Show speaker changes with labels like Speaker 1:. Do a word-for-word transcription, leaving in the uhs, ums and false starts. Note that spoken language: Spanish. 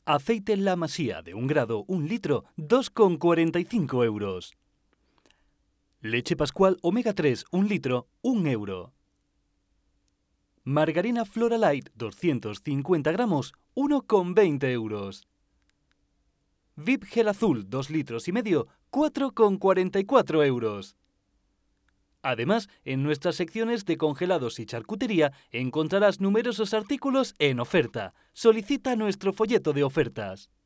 Speaker 1: Aceite La Masía de un grado, un litro, dos con cuarenta y cinco euros. Leche Pascual Omega tres, un litro, un euro. Margarina Flora Light, doscientos cincuenta gramos, uno con veinte euros. V I P Gel Azul, dos litros y medio, cuatro con cuarenta y cuatro euros. Además, en nuestras secciones de congelados y charcutería encontrarás numerosos artículos en oferta. Solicita nuestro folleto de ofertas.